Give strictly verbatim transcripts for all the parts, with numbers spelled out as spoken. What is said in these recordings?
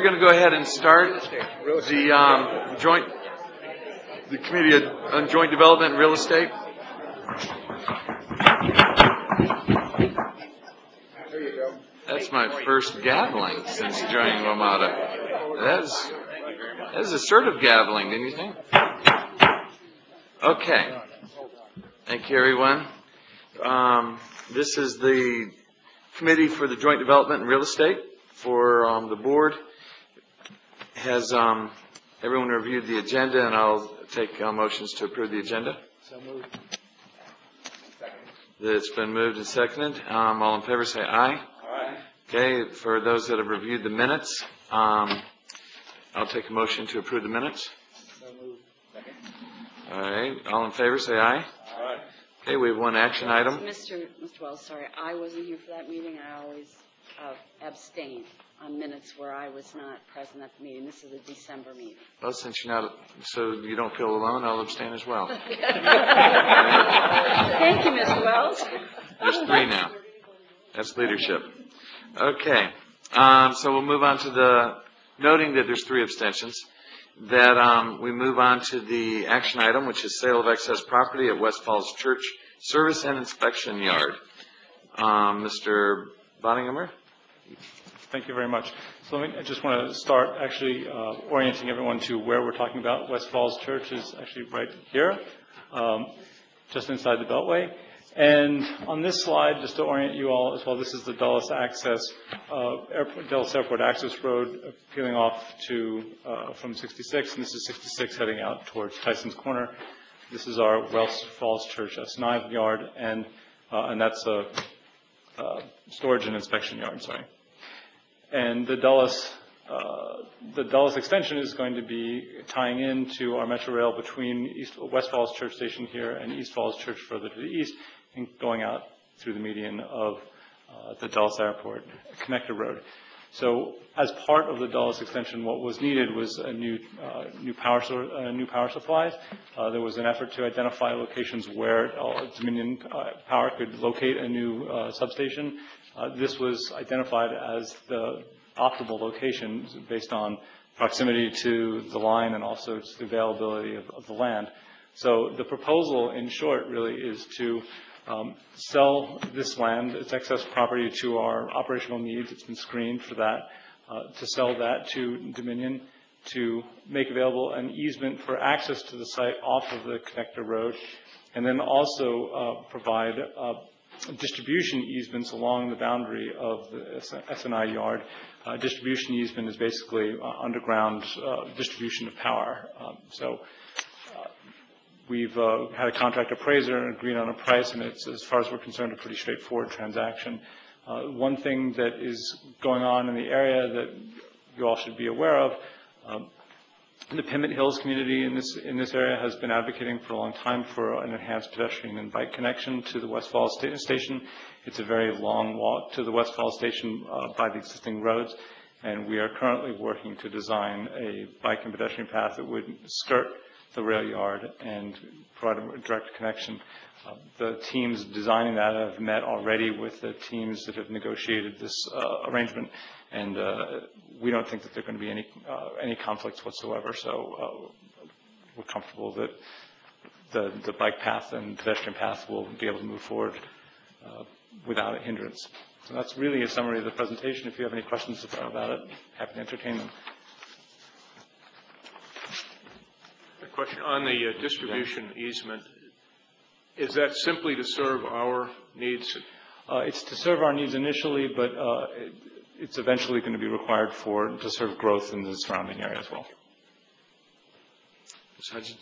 we're going to go ahead and start the um, joint, the Committee on Joint Development and Real Estate. That's my first gaveling since joining WMATA. That's, that's assertive gaveling, didn't you think? Okay. Thank you, everyone. Um, this is the Committee for the Joint Development and Real Estate for um, the board. Has um, everyone reviewed the agenda? And I'll take uh, motions to approve the agenda. So moved. It's been moved and seconded. Um, all in favor say aye. Aye. Okay, for those that have reviewed the minutes, um, I'll take a motion to approve the minutes. So moved. Second. All right, all in favor say aye. Aye. Okay, we have one action item. Mister Mister Wells, sorry, I wasn't here for that meeting. I always uh, abstained on minutes where I was not present at the meeting. This is a December meeting. Well, since you're not, so you don't feel alone, I'll abstain as well. Thank you, Mister Wells. There's three now. That's leadership. Okay, um, so we'll move on to the, noting that there's three abstentions, that um, we move on to the action item, which is sale of excess property at West Falls Church Service and Inspection Yard. Um, Mister Bonningham? Thank you very much. So let me, I just want to start actually uh, orienting everyone to where we're talking about. West Falls Church is actually right here, um, just inside the Beltway. And on this slide, just to orient you all as well, this is the Dulles Access, uh, Airport, Dulles Airport Access Road peeling off to uh, from sixty-six, and this is sixty-six heading out towards Tyson's Corner. This is our West Falls Church S N I yard, and uh, and that's a uh, storage and inspection yard. Sorry. And the Dulles, uh, the Dulles extension is going to be tying into our Metro Rail between East, West Falls Church Station here and East Falls Church further to the east, and going out through the median of uh, the Dulles Airport Connector Road. So, as part of the Dulles extension, what was needed was a new uh, new power source, uh, new power supplies. Uh, there was an effort to identify locations where uh, Dominion uh, Power could locate a new uh, substation. Uh, this was identified as the optimal location based on proximity to the line and also to the availability of, of the land. So the proposal, in short, really is to um, sell this land, its excess property, to our operational needs. It's been screened for that. Uh, to sell that to Dominion, to make available an easement for access to the site off of the connector road, and then also uh, provide uh, distribution easements along the boundary of the S N I yard. Uh, distribution easement is basically uh, underground uh, distribution of power. Um, so uh, we've uh, had a contract appraiser and agreed on a price, and it's, as far as we're concerned, a pretty straightforward transaction. Uh, one thing that is going on in the area that you all should be aware of, um, the Pimmitt Hills community in this in this area has been advocating for a long time for an enhanced pedestrian and bike connection to the West Falls sta station. It's a very long walk to the West Falls station uh, by the existing roads, and we are currently working to design a bike and pedestrian path that would skirt the rail yard and provide a direct connection. Uh, the teams designing that have met already with the teams that have negotiated this uh, arrangement, and uh, we don't think that there are going to be any uh, any conflicts whatsoever. So uh, we're comfortable that the the bike path and pedestrian path will be able to move forward uh, without a hindrance. So that's really a summary of the presentation. If you have any questions about it, happy to entertain them. A question on the uh, distribution easement. Is that simply to serve our needs? Uh, it's to serve our needs initially, but uh, it, it's eventually going to be required for to serve growth in the surrounding area as well. Miz Hudgens?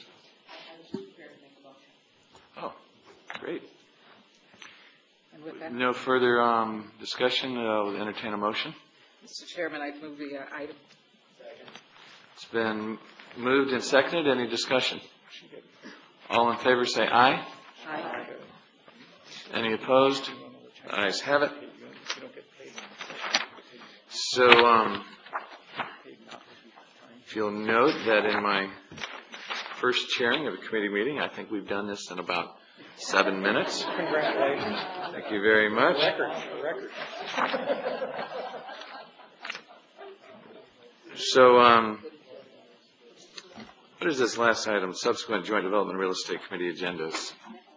Oh, great. And with that, No further um, discussion. I'll entertain a motion. Mister Chairman, I move the uh, item. It's been moved and seconded. Any discussion? All in favor say aye. Aye. Any opposed? The ayes have it. So, um, if you'll note that in my first chairing of a committee meeting, I think we've done this in about seven minutes. Congratulations. Thank you very much. Record. Record. So, um, what is this last item? Subsequent Joint Development Real Estate Committee agendas.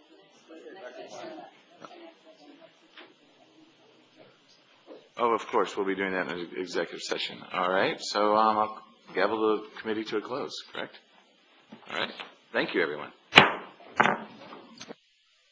Oh, of course, we'll be doing that in an executive session. All right, so um, I'll gavel the committee to a close, correct? All right, thank you, everyone.